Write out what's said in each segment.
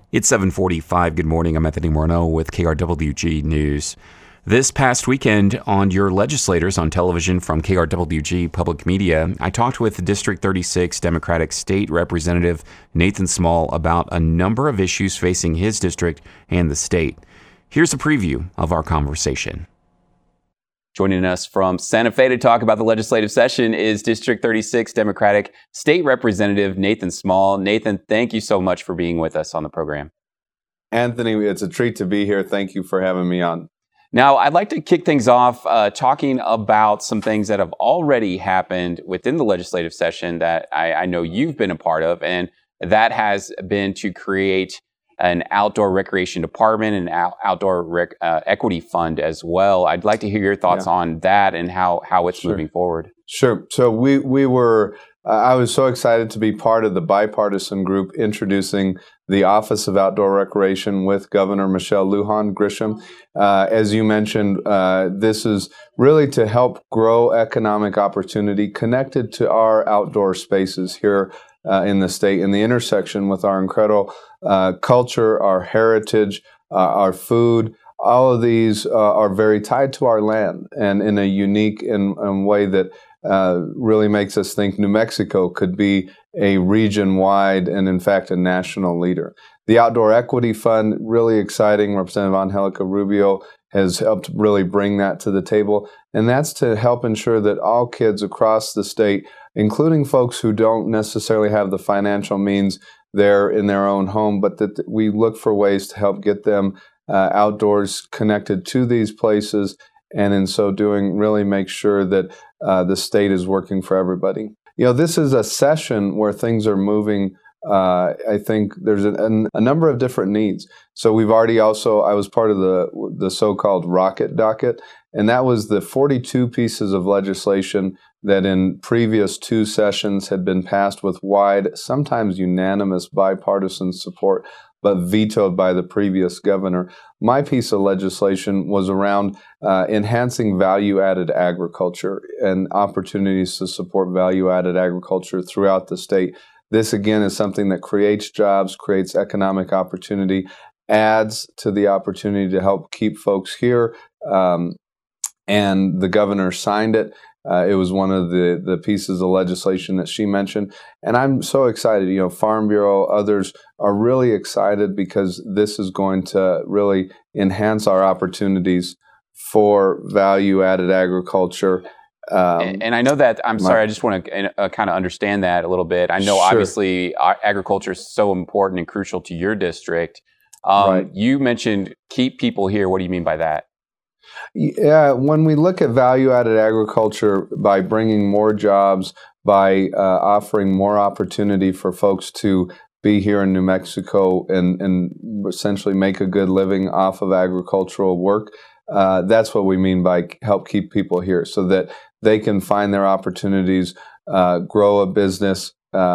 It's 7:45. Good morning. I'm Anthony Morneau with KRWG News. This past weekend on your legislators on television from KRWG Public Media, I talked with District 36 Democratic State Representative Nathan Small about a number of issues facing his district and the state. Here's a preview of our conversation. Joining us from Santa Fe to talk about the legislative session is District 36 Democratic State Representative Nathan Small. Nathan, thank you so much for being with us on the program. Anthony, it's a treat to be here. Thank you for having me on. Now, I'd like to kick things off talking about some things that have already happened within the legislative session that I know you've been a part of, and that has been to create an outdoor recreation department and outdoor equity fund as well. I'd like to hear your thoughts on that and how it's moving forward. Sure. So I was so excited to be part of the bipartisan group introducing the Office of Outdoor Recreation with Governor Michelle Lujan Grisham. As you mentioned, this is really to help grow economic opportunity connected to our outdoor spaces here in the state, in the intersection with our incredible culture, our heritage, our food. All of these are very tied to our land and in a unique way that really makes us think New Mexico could be a region-wide and, in fact, a national leader. The Outdoor Equity Fund, really exciting. Representative Angelica Rubio has helped really bring that to the table, and that's to help ensure that all kids across the state, including folks who don't necessarily have the financial means there in their own home, but that we look for ways to help get them outdoors connected to these places, and in so doing, really make sure that the state is working for everybody. You know, this is a session where things are moving. I think there's a number of different needs. So we've already I was part of the so-called Rocket Docket, and that was the 42 pieces of legislation that in previous two sessions had been passed with wide, sometimes unanimous bipartisan support, but vetoed by the previous governor. My piece of legislation was around enhancing value-added agriculture and opportunities to support value-added agriculture throughout the state. This, again, is something that creates jobs, creates economic opportunity, adds to the opportunity to help keep folks here, and the governor signed it. It was one of the pieces of legislation that she mentioned. And I'm so excited. You know, Farm Bureau, others are really excited because this is going to really enhance our opportunities for value-added agriculture. And I know that, sorry, I just want to kind of understand that a little bit. I know obviously agriculture is so important and crucial to your district. Right. You mentioned keep people here. What do you mean by that? Yeah, when we look at value-added agriculture, by bringing more jobs, by offering more opportunity for folks to be here in New Mexico and essentially make a good living off of agricultural work, that's what we mean by help keep people here, so that they can find their opportunities, grow a business,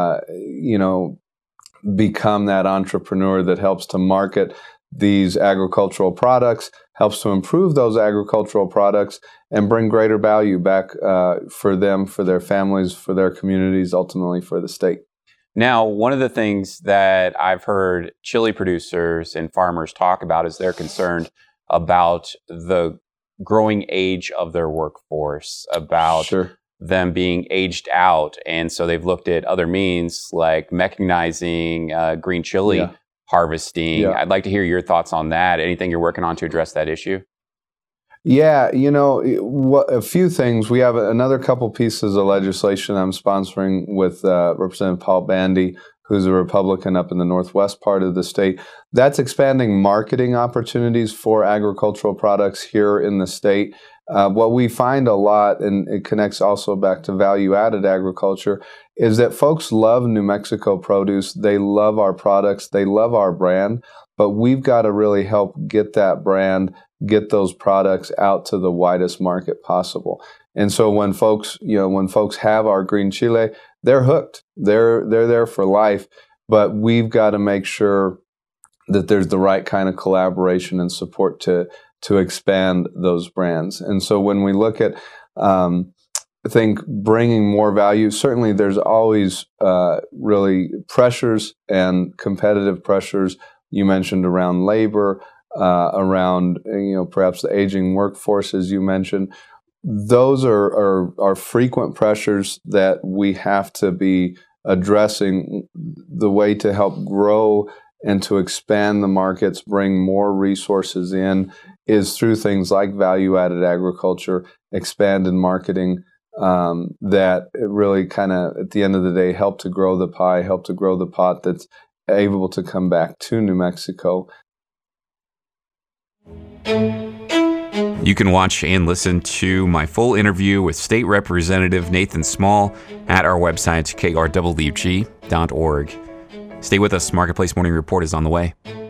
become that entrepreneur that helps to market these agricultural products, helps to improve those agricultural products, and bring greater value back for them, for their families, for their communities, ultimately for the state. Now, one of the things that I've heard chili producers and farmers talk about is they're concerned about the growing age of their workforce, about them being aged out. And so they've looked at other means like mechanizing green chili harvesting. Yeah. I'd like to hear your thoughts on that. Anything you're working on to address that issue? Yeah, a few things. We have another couple pieces of legislation I'm sponsoring with Representative Paul Bandy, who's a Republican up in the northwest part of the state. That's expanding marketing opportunities for agricultural products here in the state. What we find a lot, and it connects also back to value-added agriculture, is that folks love New Mexico produce. They love our products. They love our brand. But we've got to really help get that brand, get those products out to the widest market possible. And so when folks have our green chile, they're hooked. They're there for life. But we've got to make sure that there's the right kind of collaboration and support to expand those brands. And so when we look at, I think, bringing more value, certainly there's always really pressures and competitive pressures you mentioned around labor, around perhaps the aging workforce, as you mentioned. Those are frequent pressures that we have to be addressing. The way to help grow and to expand the markets, bring more resources in, is through things like value-added agriculture, expanded marketing, that really kind of, at the end of the day, help to grow the pie, help to grow the pot that's able to come back to New Mexico. You can watch and listen to my full interview with State Representative Nathan Small at our website, krwg.org. Stay with us. Marketplace Morning Report is on the way.